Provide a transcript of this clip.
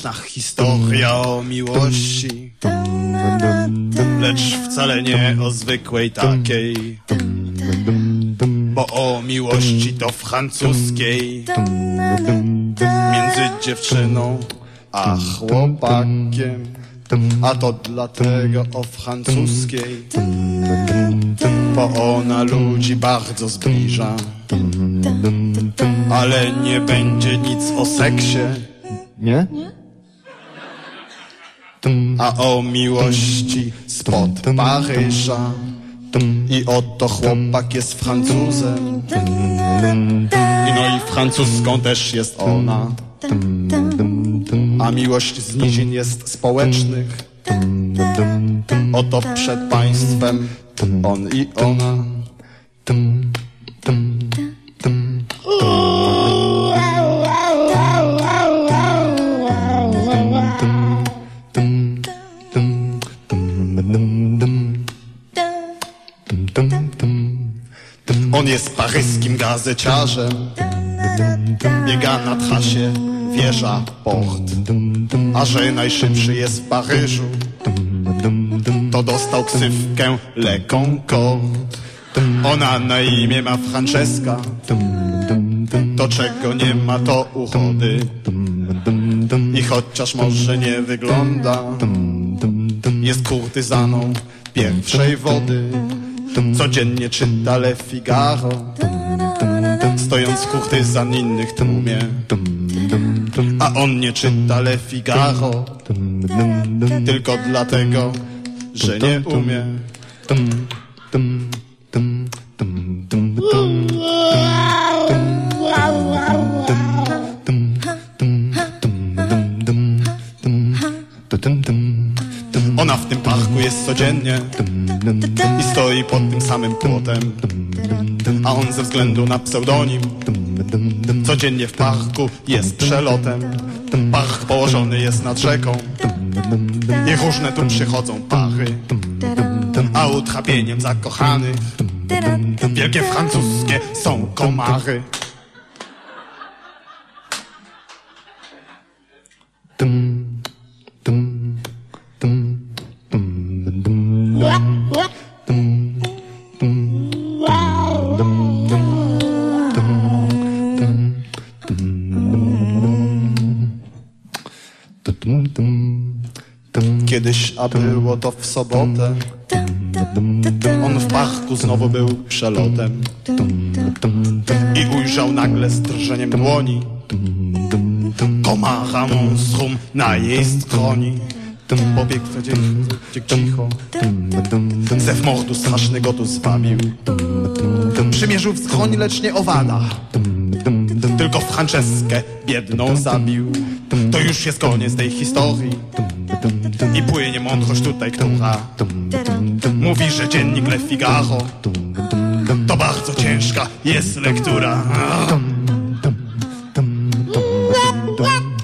tragiczna historia o miłości, lecz wcale nie o zwykłej takiej, bo o miłości to francuskiej, między dziewczyną a chłopakiem. A to dlatego o francuskiej, bo ona ludzi bardzo zbliża, ale nie będzie nic o seksie, Nie? a o miłości spod Paryża. I oto chłopak jest Francuzem, no i francuską też jest ona, a miłość z nizin jest społecznych. Oto przed państwem on i ona. On jest paryskim gazeciarzem, biega na trasie wieża port, a że najszybszy jest w Paryżu, to dostał ksywkę Le Concorde. Ona na imię ma Franceska, to czego nie ma to uchody, i chociaż może nie wygląda, jest kurtyzaną pierwszej wody. Codziennie czyta Le Figaro, stojąc kurtyzan innych tłumie, a on nie czyta Le Figaro tylko dlatego, że nie umie. Ona w tym parku jest codziennie i stoi pod tym samym płotem, a on ze względu na pseudonim codziennie w parku jest przelotem. Park położony jest nad rzeką i różne tu przychodzą pary, a utrapieniem zakochanych wielkie francuskie są komary. Kiedyś, a było to w sobotę, on w parku znowu był przelotem i ujrzał nagle z drżeniem dłoni komara monstrum na jej skroni. Pobiegł cicho, zew mordu straszny go tu zwabił, przymierzył w skroń, lecz nie owada, tylko Franceskę biedną zabił. To już jest koniec tej historii i płynie mądrość tutaj, która mówi, że dziennik Le Figaro to bardzo ciężka jest lektura.